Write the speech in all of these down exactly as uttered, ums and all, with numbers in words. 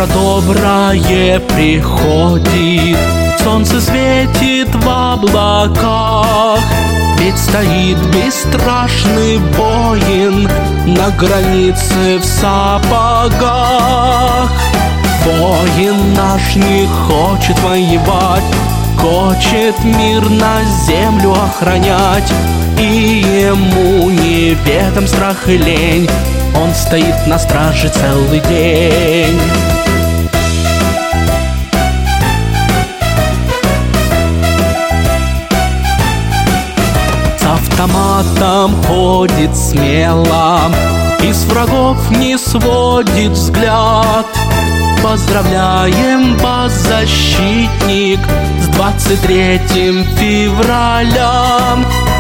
Утро доброе приходит, солнце светит в облаках, ведь стоит бесстрашный воин на границе в сапогах. Воин наш не хочет воевать, хочет мир на землю охранять, и ему неведом страх и лень, он стоит на страже целый день. С автоматом ходит смело, из врагов не сводит взгляд. Поздравляем вас, защитник, с двадцать третьим февраля.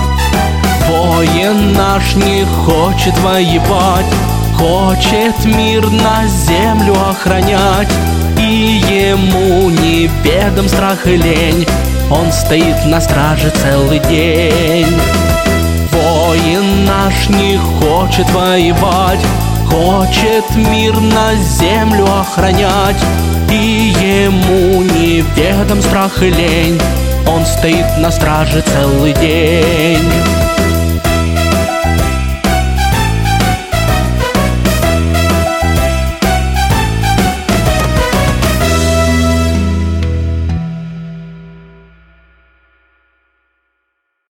Воин наш не хочет воевать, хочет мир на землю охранять, и ему неведом страх и лень, он стоит на страже целый день. Воин наш не хочет воевать, хочет мир на землю охранять, и ему неведом страх и лень, он стоит на страже целый день.